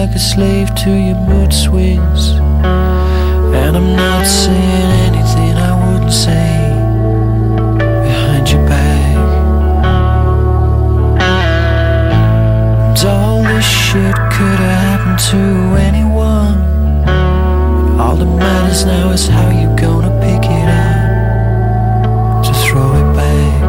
like a slave to your mood swings. And I'm not saying anything I wouldn't say behind your back. And all this shit could have happened to anyone. All that matters now is how you gonna pick it up to throw it back.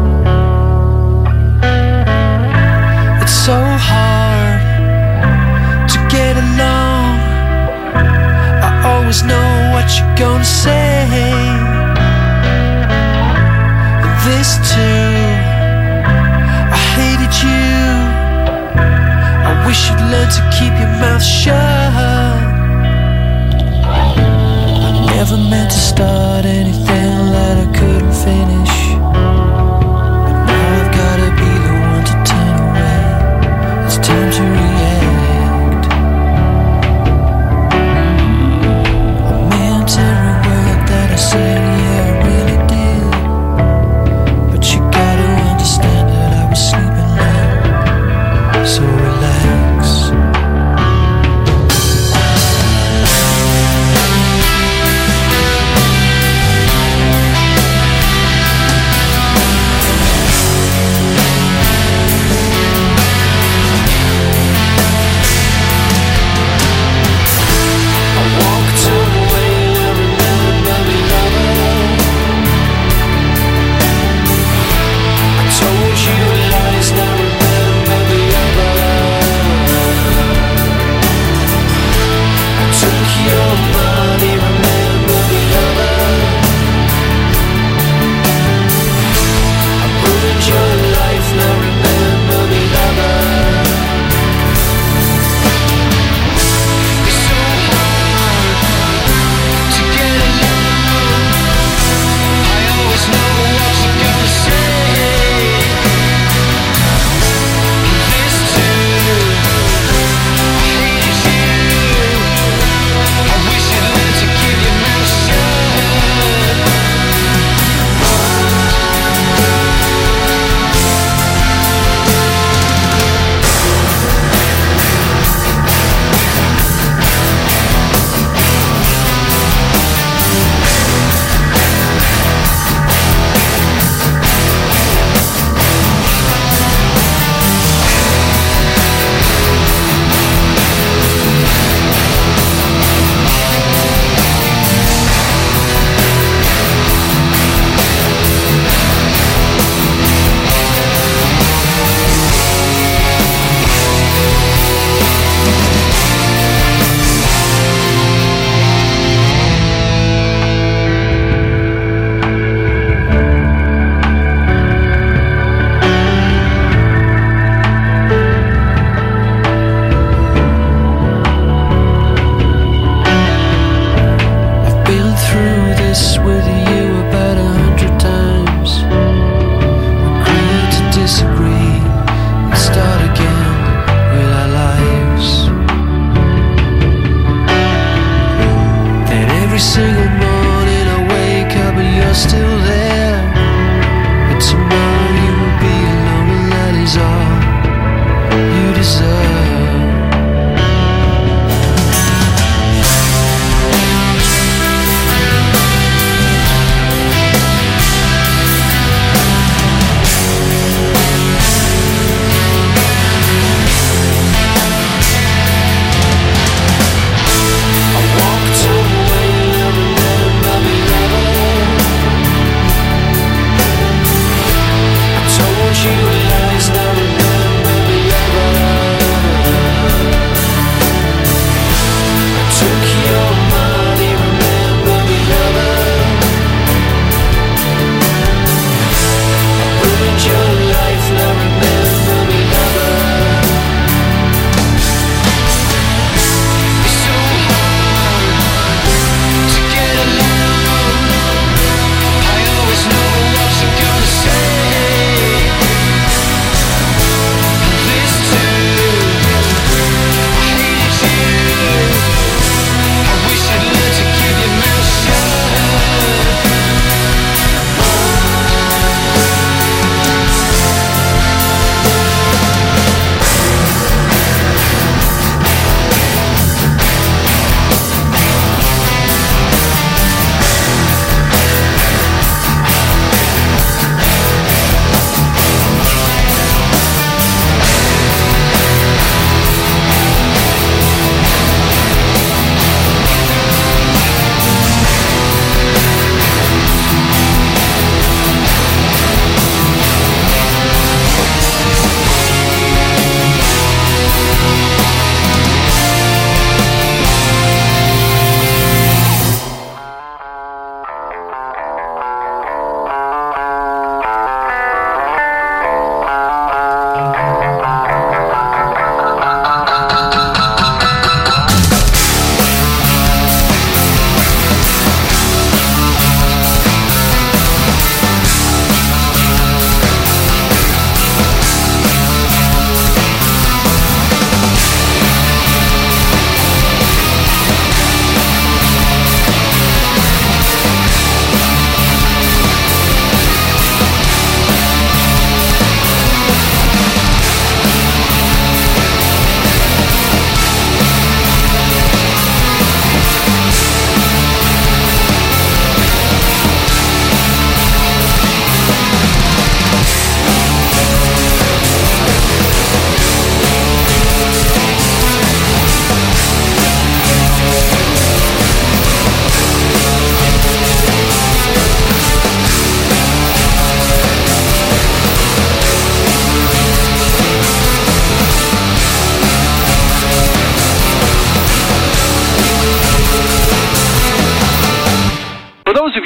It's so hard to get along. I always know what you're gonna say. And this too, I hated you. I wish you'd learn to keep your mouth shut. Never meant to start anything that I couldn't finish. But now I've gotta be the one to turn away. It's time to react. I meant every word that I said, yeah, I really did. But you gotta understand that I was sleeping late. So relax.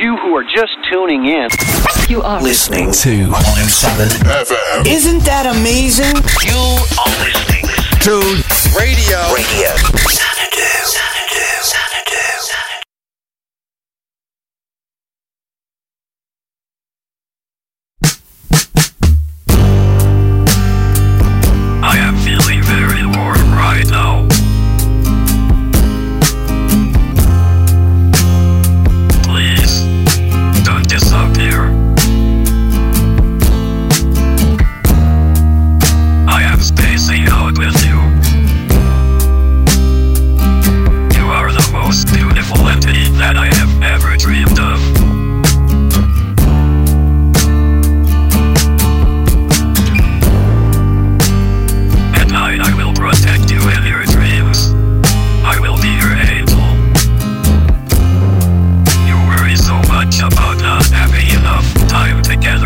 you who are just tuning in, you are listening to 107 FM. Isn't that amazing? You are listening to Radio Xanadu. I am feeling very warm right now. Please, don't disappear. I am spacing out with you. You are the most beautiful entity that I have ever dreamed of. I will protect you in your dreams. I will be your angel. You worry so much about not having enough time together.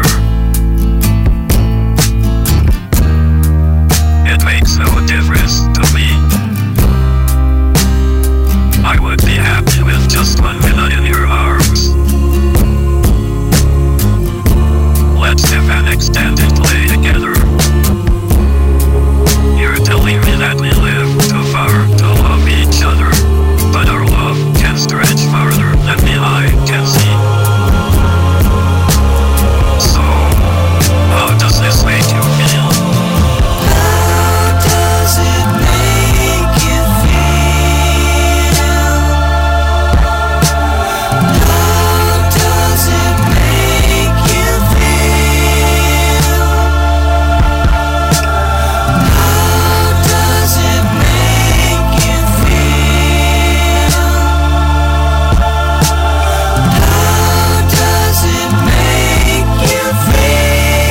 It makes no difference to me. I would be happy with just 1 minute in your arms. Let's have an extended play together. You're telling me that we live too far to love each other, but our love can stretch farther than the eye can see. So, how does this make you feel? How does it make you feel? How does it make you feel? How does it make you feel? How does it make you feel?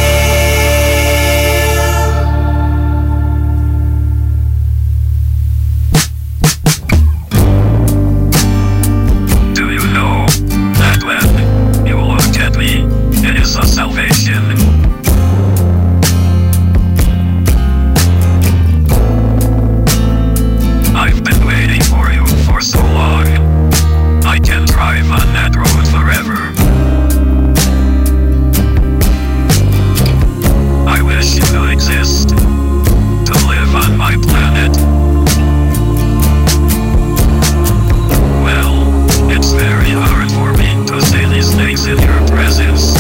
Do you know that when you look at me, it is a salvation? I've been waiting for you for so long. I can drive on that road forever. I wish you to exist, to live on my planet. Well, it's very hard for me to say these things in your presence.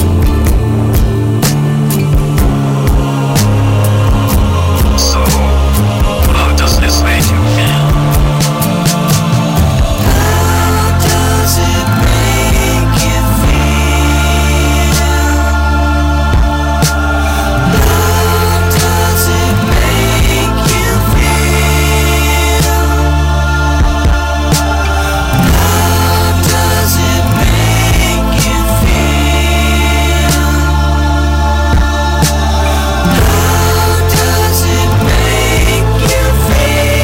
So, how does this make you feel? How does it make you feel? How does it make you feel? How does it make you feel? How does it make you feel?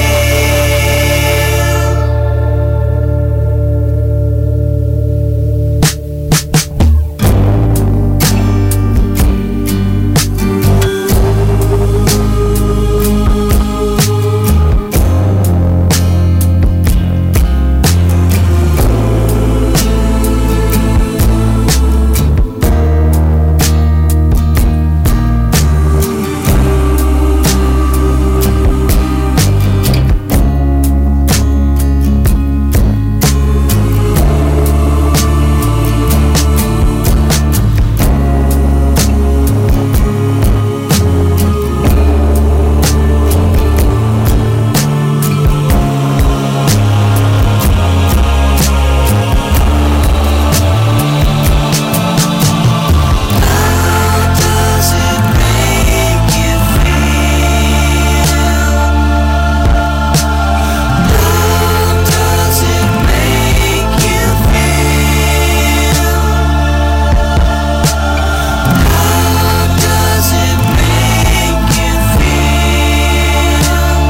How does it make you feel? How does it make you feel? How does it make you feel?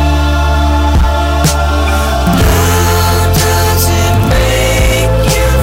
How does it make you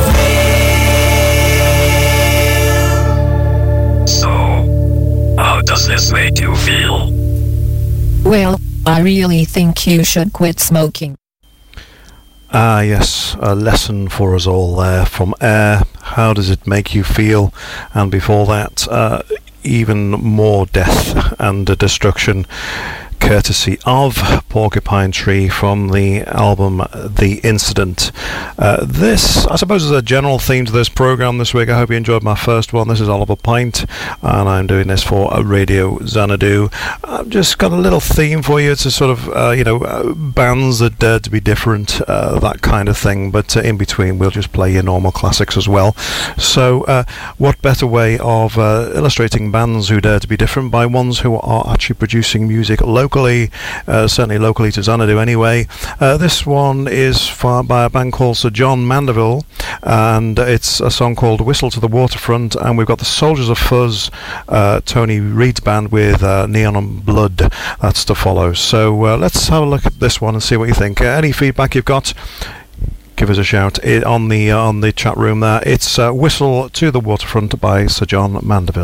feel? So, how does this make you feel? Well, I really think you should quit smoking. Yes, a lesson for us all there from Air. How does it make you feel? And before that, even more death and destruction, courtesy of Porcupine Tree from the album The Incident. This, I suppose, is a general theme to this program this week. I hope you enjoyed my first one. This is Oliver Pint, and I'm doing this for Radio Xanadu. I've just got a little theme for you. It's a sort of, bands that dare to be different, that kind of thing. But in between, we'll just play your normal classics as well. So, what better way of illustrating bands who dare to be different by ones who are actually producing music locally, certainly locally to Xanadu anyway. This one is by a band called Sir John Mandeville, and it's a song called Whistle to the Waterfront, and we've got the Soldiers of Fuzz, Tony Reid's band, with Neon and Blood. That's to follow. So let's have a look at this one and see what you think. Any feedback you've got, give us a shout on the chat room there. It's Whistle to the Waterfront by Sir John Mandeville.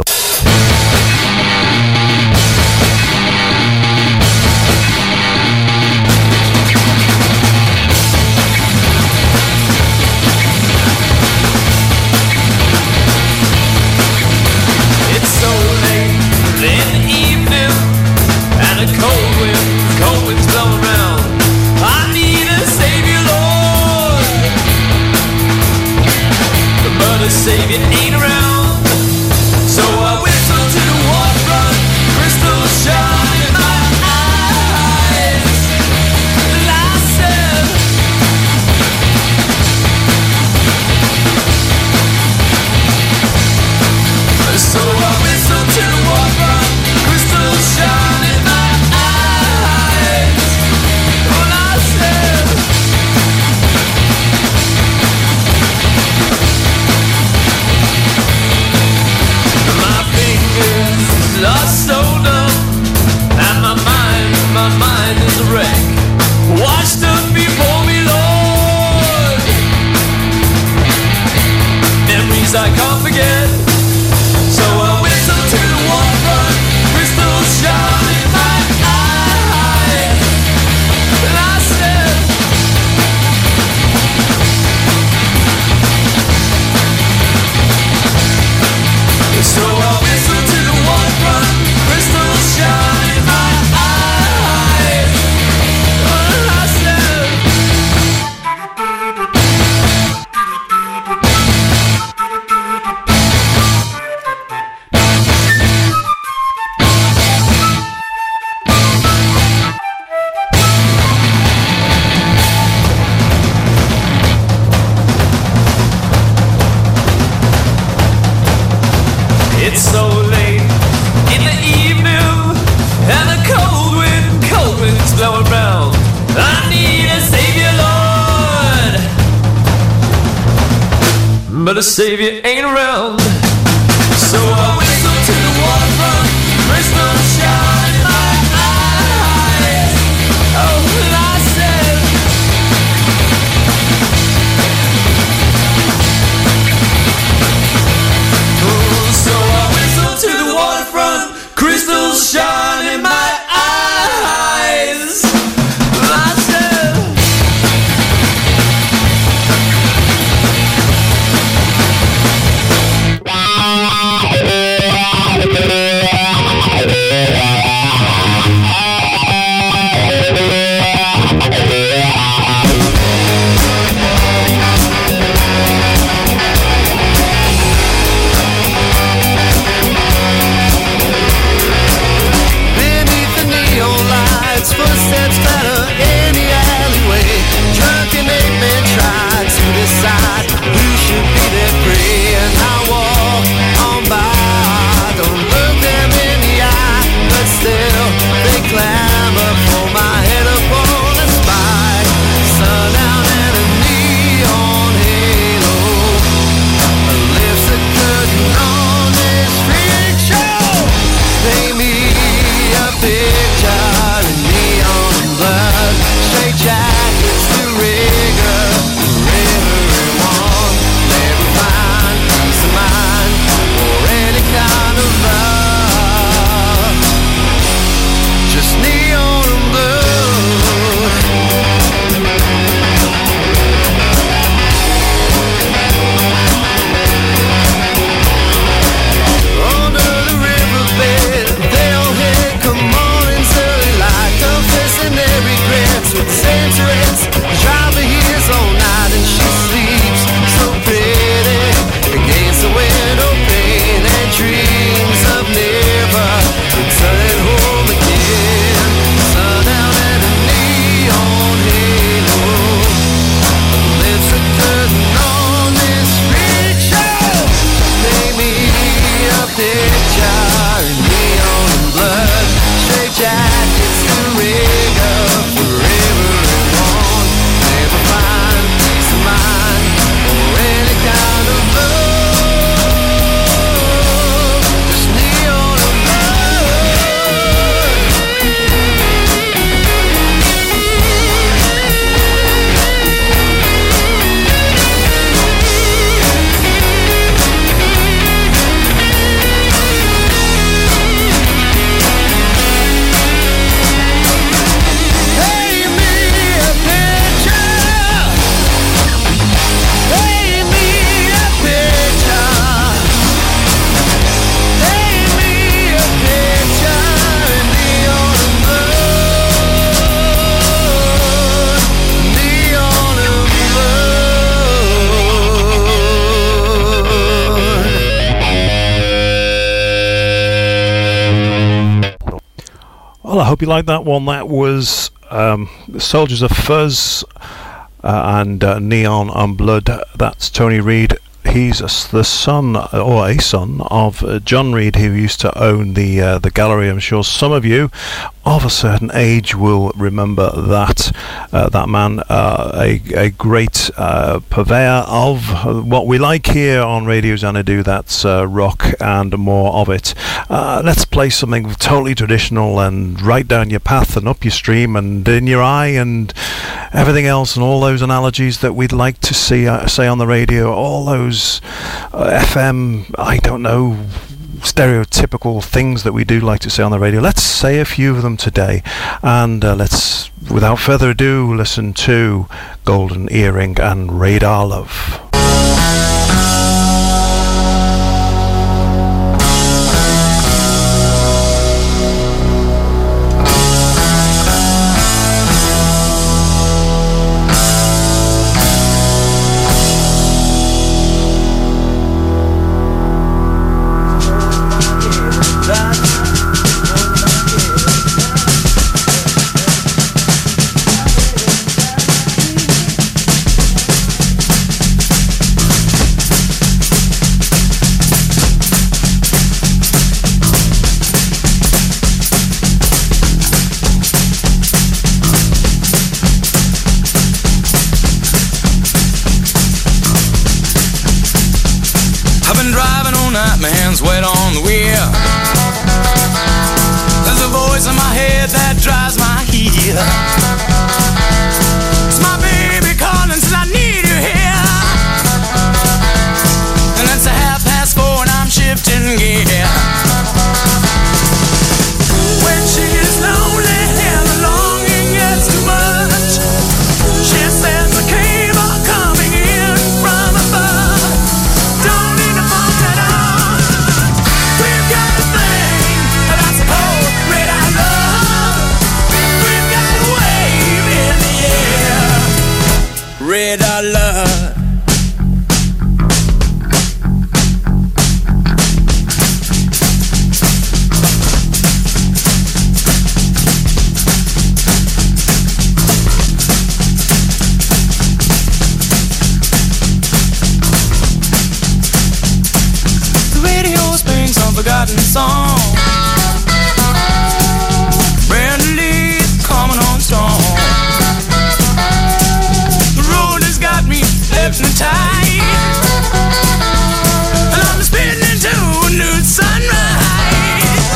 Savior ain't around, so I whistle to the waterfront, crystal shine in my eyes, and I said, so I whistle to the waterfront, crystal shine in my eyes, and I said, are so numb, and my mind is a wreck. Washed up before me, Lord. Memories I can't forget. So I whistle to the waterfront, crystal shine in my eyes, and I said, so I whistle to the waterfront, crystal shine in my eyes, and I said, it's so late in the evening, and a cold wind's blowing round. I need a savior, Lord, but a savior ain't around. So I whistle to the waterfront, crystal shine in my eyes. Oh, and I said, so I whistle to the waterfront, crystal shine in my eyes. I said, footsteps clatter in the alleyway. Drunken ape men try to decide who should be their prey. And I walk on by, don't look them in the eye, but Well, I hope you liked that one. That was Soldiers of Fuzz and Neon and Blood. That's Tony Reid. He's the son, or a son, of John Reid, who used to own the gallery. I'm sure some of you of a certain age will remember that man, a great purveyor of what we like here on Radio Xanadu. That's rock and more of it. Let's play something totally traditional and right down your path and up your stream and in your eye and everything else, and all those analogies that we'd like to see say on the radio, all those FM, I don't know, stereotypical things that we do like to say on the radio. Let's say a few of them today, and let's, without further ado, listen to Golden Earring and Radar Love. My hands wet on the wheel. There's a voice in my head that drives my heel. It's my baby calling, says I need you here. And it's 4:30 and I'm shifting gear. When she is lonely and the longing gets too much, she says the cable coming in from above. Don't need to phone at all. We've got a thing that's called radar love. We've got a wave in the air. Radar love. Forgotten song. Brand new leaf coming on strong. The road has got me hypnotized, and I'm spinning into a new sunrise.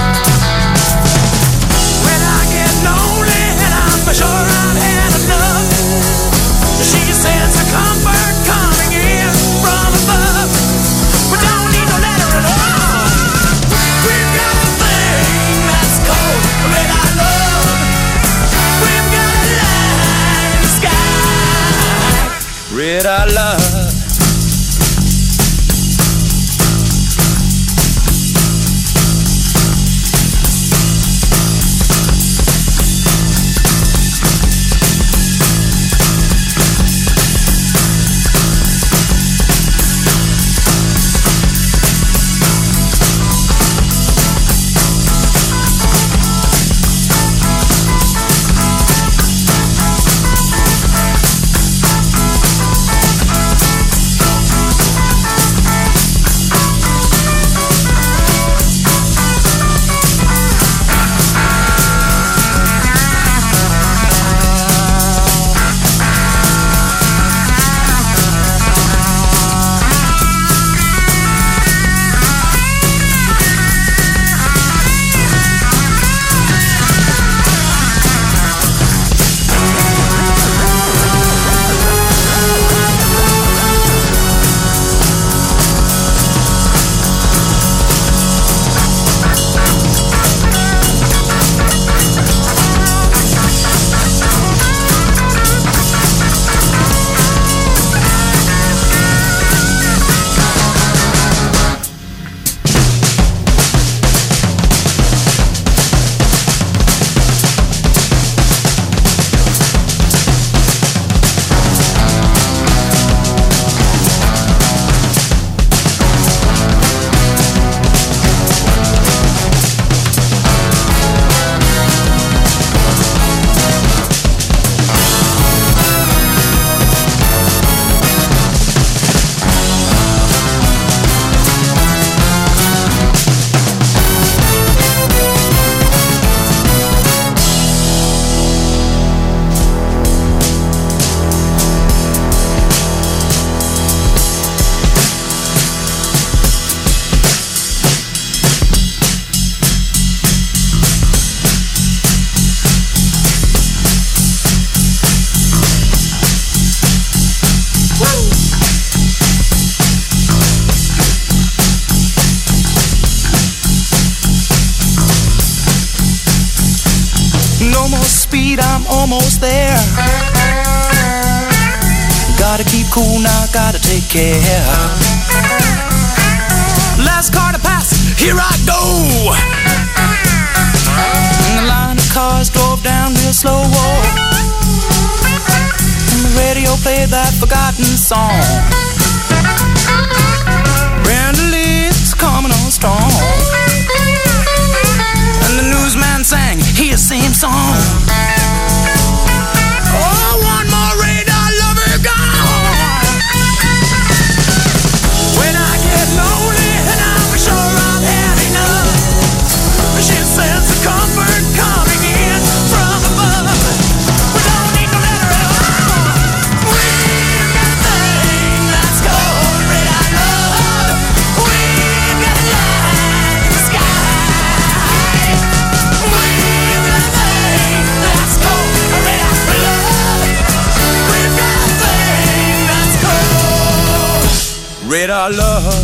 When I get lonely and I'm for sure I've had enough, she says the comfort coming in from above. We don't need no letter at all. We've got a thing that's called radar love. We've got a light in the sky. Radar love. No more speed, I'm almost there. Gotta keep cool now, gotta take care. Last car to pass, here I go. And the line of cars drove down real slow. And the radio played that forgotten song. Brenda Lee's coming on strong. And the newsman sang his same song. Oh, one more radar lover gone. When I get lonely and I'm sure I've had enough, she says the comfort coming in from above. We don't need no letter at all. We've got a thing that's called radar love. We've got a light in the sky. We've got a thing that's called radar love. We've got a thing that's called radar love.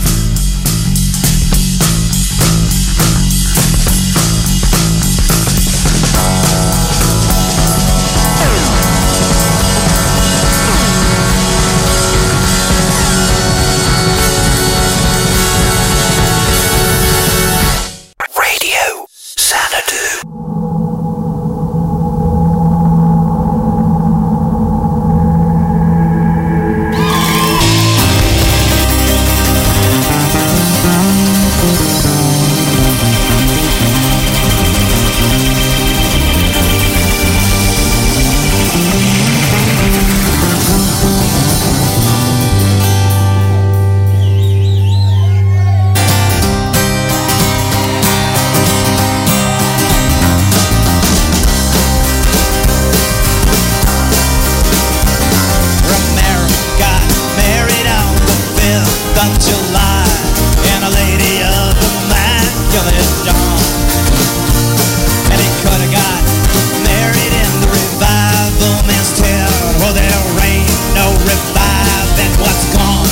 Radio Xanadu. Romero got married on the 5th of July in a lady of immaculate dawn. And he could have got married in the revival men's tent. Well, there ain't no reviving what's gone.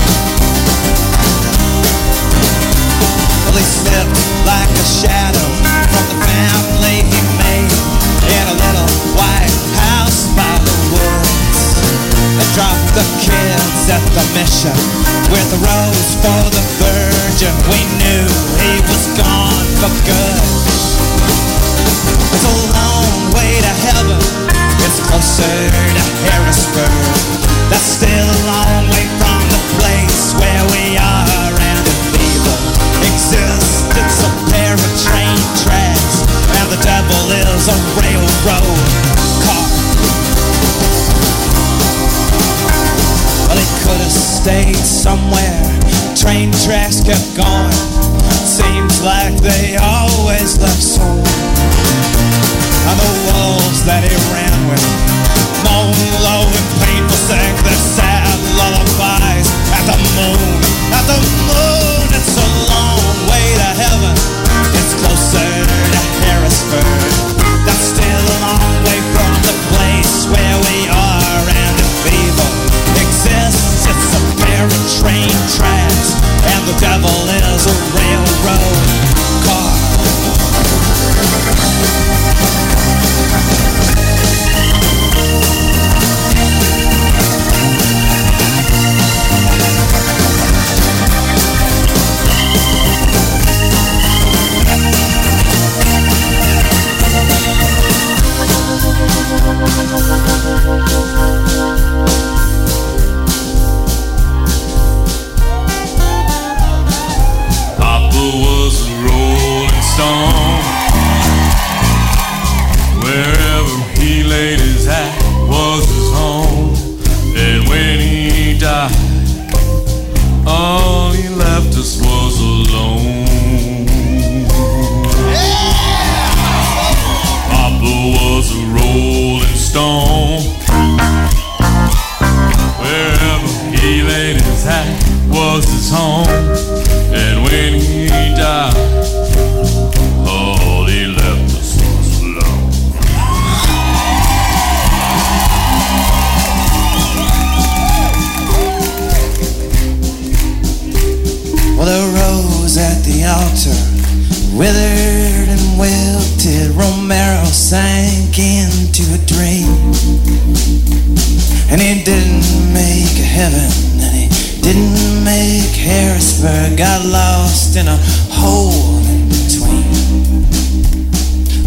Well, he slipped like a shadow from the family he made in a little white house by the woods. And dropped the kids at the mission with a rose for the virgin. We knew he was gone for good. It's a long way to heaven. It's closer to Harrisburg. That's still a long way from the place where we are. And if evil exists, it's a pair of train tracks. And the devil is a railroad car. Well, he could have stayed somewhere. Train tracks kept going. Seems like they always left some. And the wolves that he ran with moan low and painful, sing their sad lullabies at the moon. At the moon, it's a long way to heaven. It's closer to Harrisburg. That's still a long way from the place where we are. And if evil exists, it's a pair of train tracks. And the devil is a railroad car. Papa was a rolling stone. Wherever he laid his hat was his home. And when he died, all he left us was alone. Papa was a rolling stone. Wherever he laid his hat was his home. And when he died, all he left us was alone.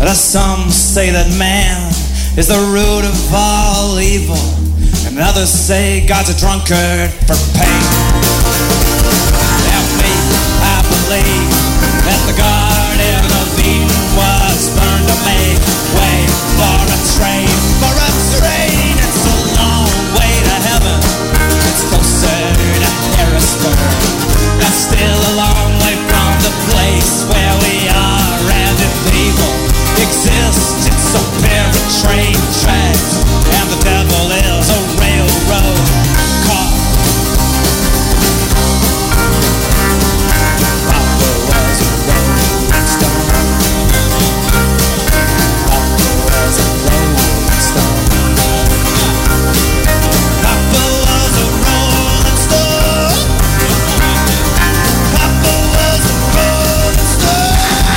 Some say that man is the root of all evil, and others say God's a drunkard for pain. Now me, I believe that the Garden of Eden was burned to make way for a train, for a train. It's a long way to heaven, it's closer to Harrisburg. That's still a long way from the place where we are, and if evil exists, it's a pair of train tracks, and the devil is a railroad car. Papa was a rolling stone. Papa was a rolling stone. Papa was a rolling stone. Papa was a rolling stone.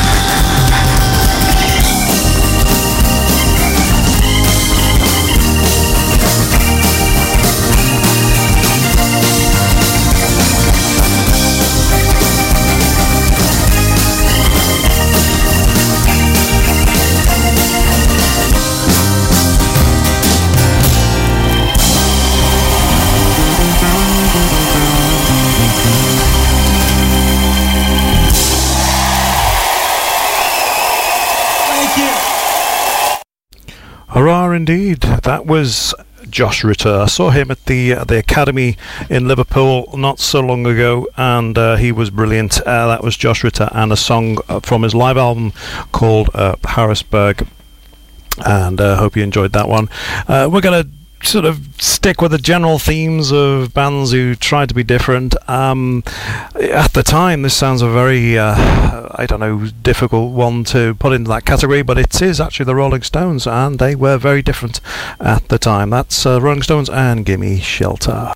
Hurrah indeed. That was Josh Ritter. I saw him at the Academy in Liverpool not so long ago, and he was brilliant. That was Josh Ritter and a song from his live album called Harrisburg, and hope you enjoyed that one. We're going to sort of stick with the general themes of bands who try to be different. At the time, this sounds a very difficult one to put into that category, but it is actually the Rolling Stones, and they were very different at the time. That's Rolling Stones and Gimme Shelter.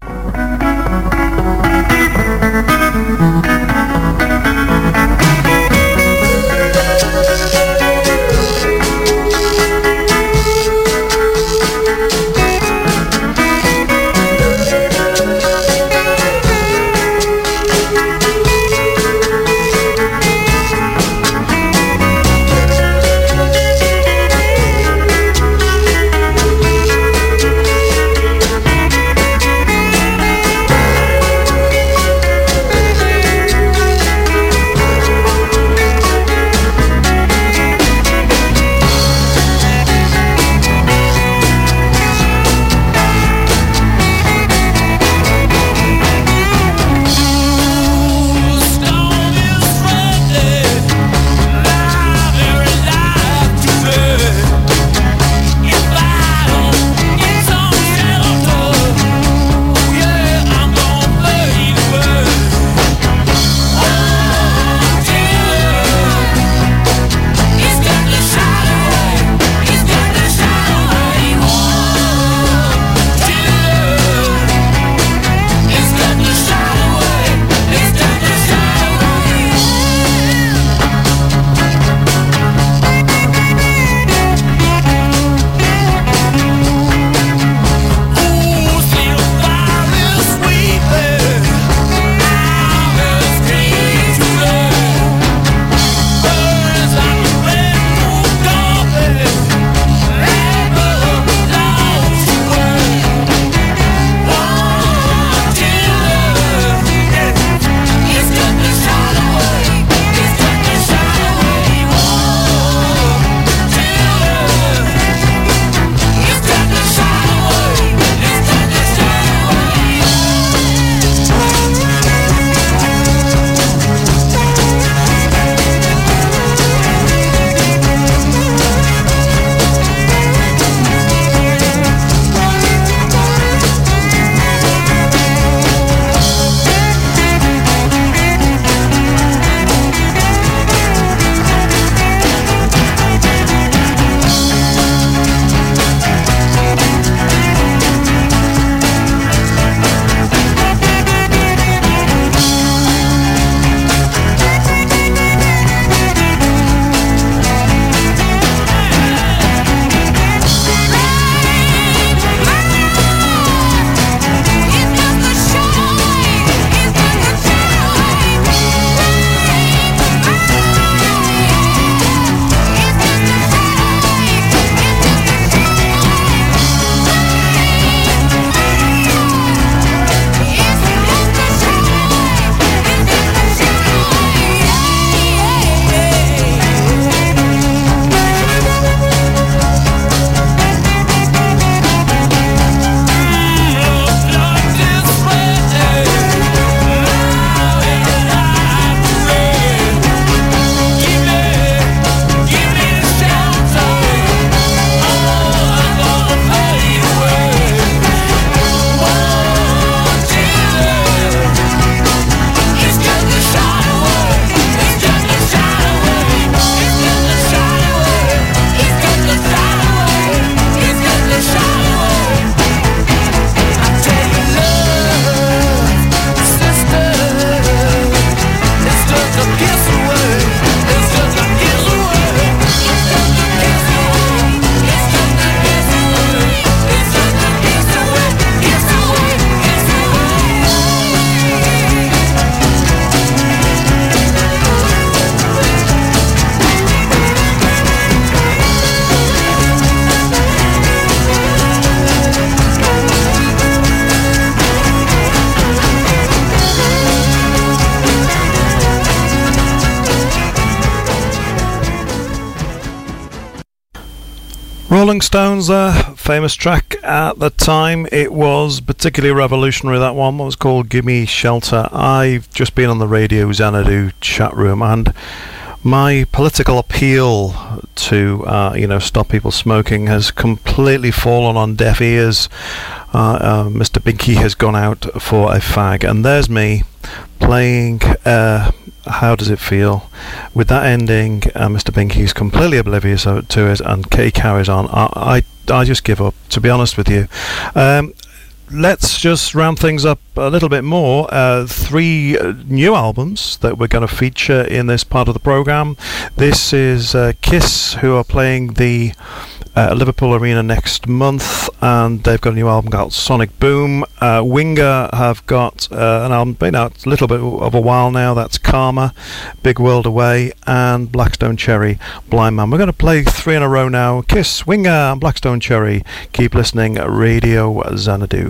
Rolling Stones, famous track at the time. It was particularly revolutionary, that one. It was called Gimme Shelter. I've just been on the Radio Xanadu chat room, and my political appeal to stop people smoking has completely fallen on deaf ears. Mr. Binky has gone out for a fag, and there's me playing How Does It Feel? With that ending, Mr. Binky's completely oblivious to it, and Kay carries on. I just give up, to be honest with you. Let's just round things up a little bit more. 3 new albums that we're going to feature in this part of the program. This is Kiss, who are playing the Liverpool Arena next month, and they've got a new album called Sonic Boom. Winger have got an album been out a little bit of a while now. That's Karma, Big World Away, and Blackstone Cherry, Blind Man. We're going to play 3 in a row now. Kiss, Winger, and Blackstone Cherry. Keep listening. Radio Xanadu.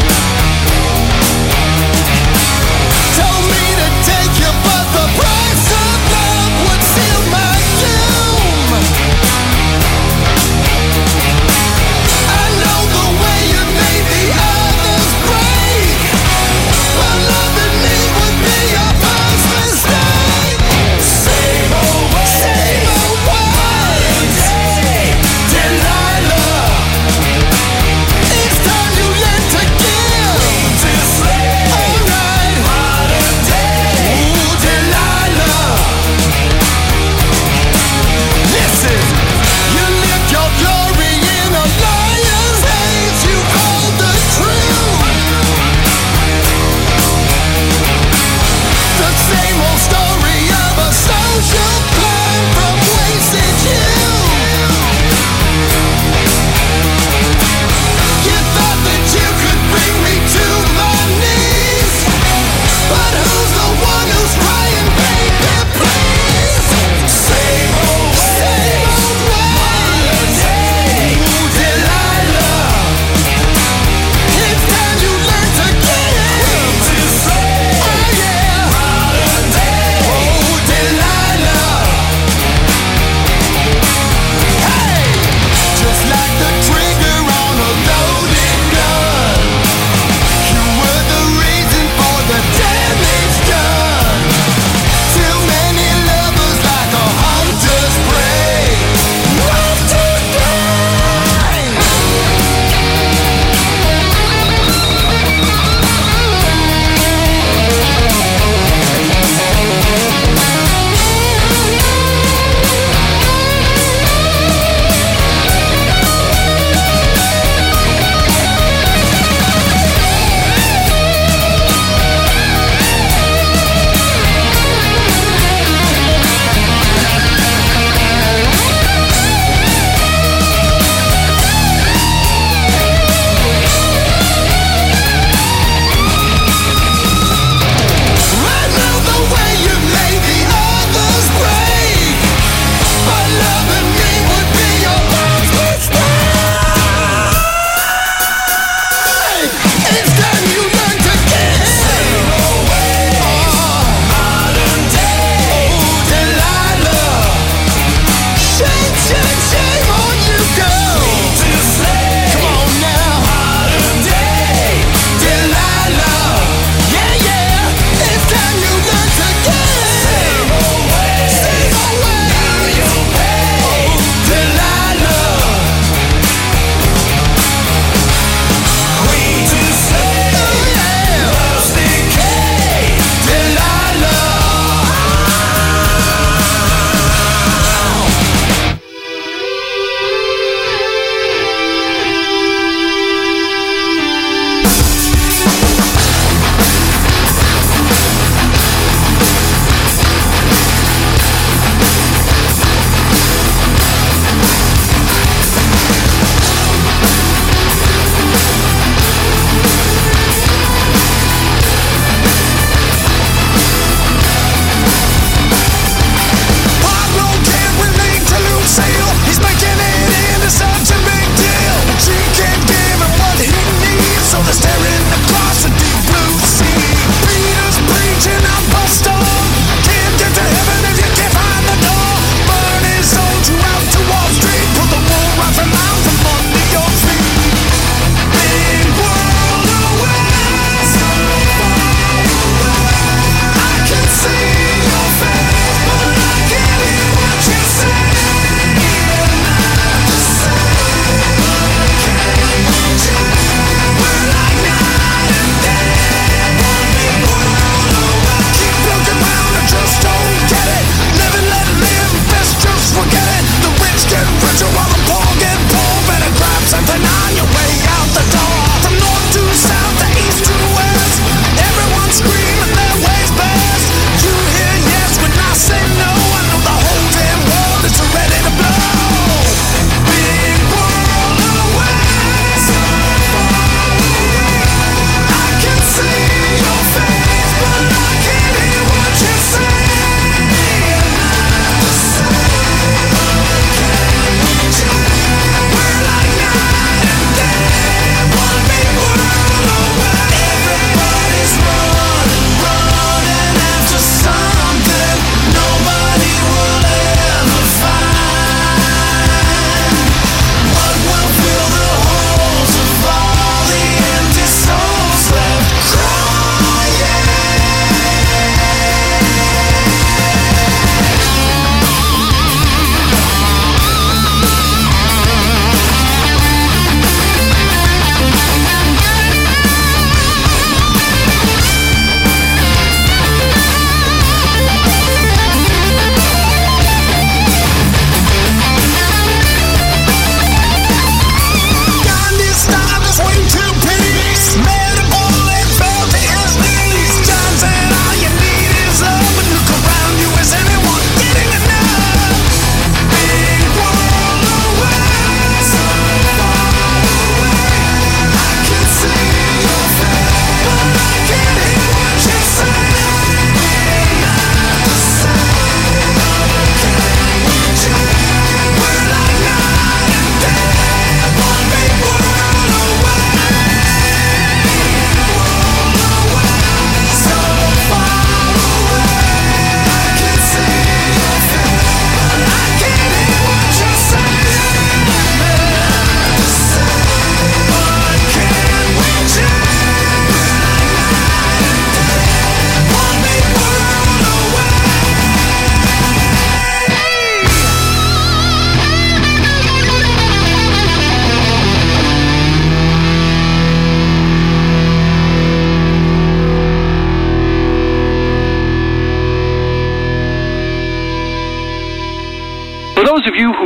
Told me to take you, but the price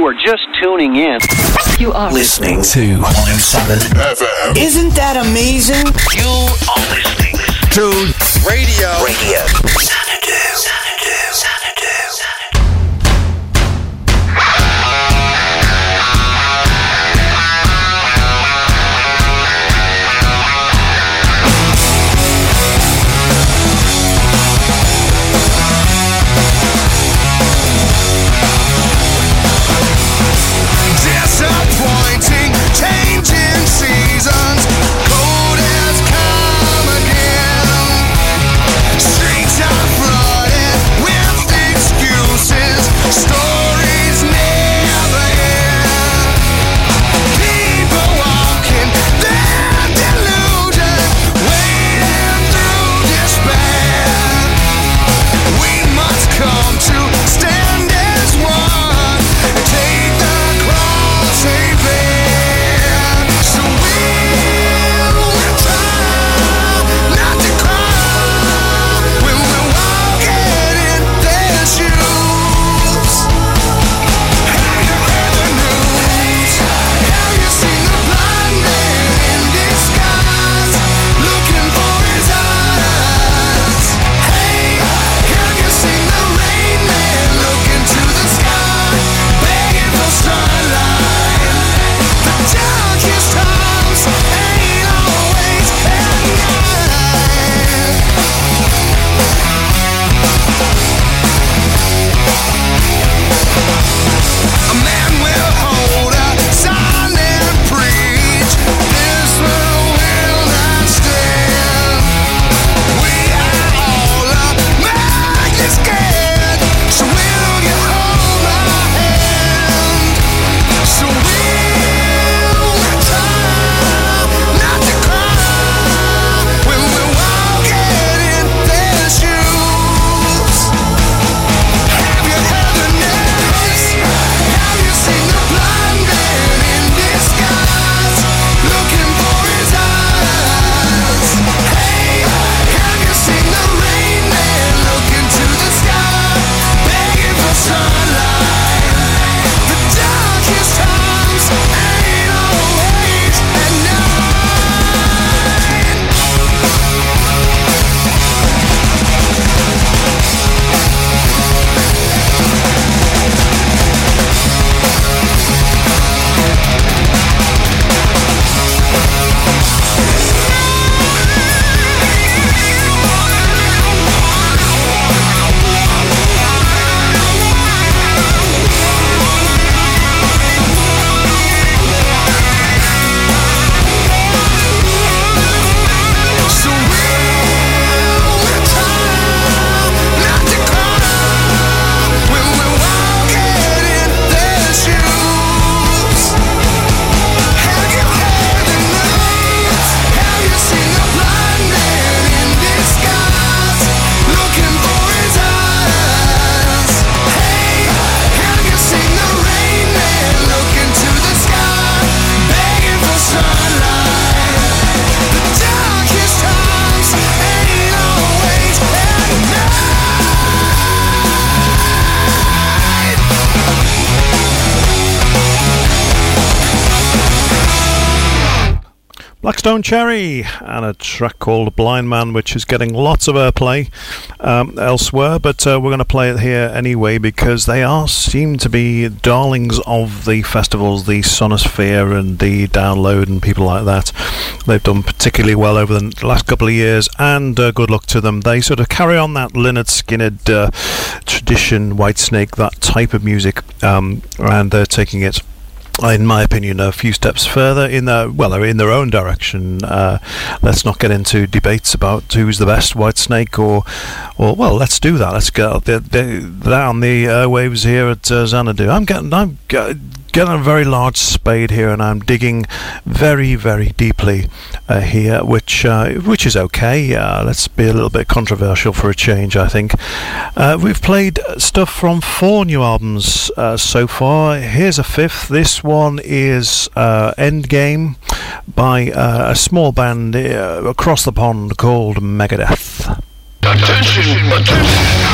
are just tuning in, You are listening to 107 FM. Isn't that amazing? You are listening to Radio Xanadu. disappointing, changing seasons. Cold has come again. Streets are flooded with excuses. Stories never end. People walking their delusion, wading through despair. We must come to stand as one and take the cross they bear. So we'll try not to cry when we're walking in their shoes. Have you heard the news? Have you seen the blind man in disguise, looking for his eyes? Hey, have you seen the rain man looking to the sky, begging for sunlight? The darkest times ain't always at night. A man will hold a sign and preach, this world will not stand. We are all madly scared, so will you hold my hand? So we'll try not to cry when we're walking in their shoes. Have you heard the news? Have you seen the blind man in disguise, looking for his eyes? Hey, have you seen the rain man looking to the sky, begging for sunlight? The darkest times ain't always at night. So we'll try not to cry when we're walking in their shoes. Have you heard the news? Have you seen the blind man in disguise, looking for his eyes? Hey, have you seen the rain man looking to the sky, begging for sunlight? The darkest times ain't always at night. Blackstone Cherry and a track called Blind Man, which is getting lots of airplay elsewhere, but we're going to play it here anyway because they seem to be darlings of the festivals, the Sonosphere and the Download and people like that. They've done particularly well over the last couple of years, and good luck to them. They sort of carry on that Lynyrd Skynyrd tradition, Whitesnake, that type of music, and they're taking it, in my opinion, a few steps further in their own direction. Let's not get into debates about who's the best, Whitesnake or well, let's do that. Let's get down the airwaves here at Xanadu. I'm getting a very large spade here, and I'm digging very, very deeply here, which is okay. Let's be a little bit controversial for a change, I think. We've played stuff from 4 new albums so far. Here's a 5th. This one is Endgame by a small band across the pond called Megadeth. Attention, attention.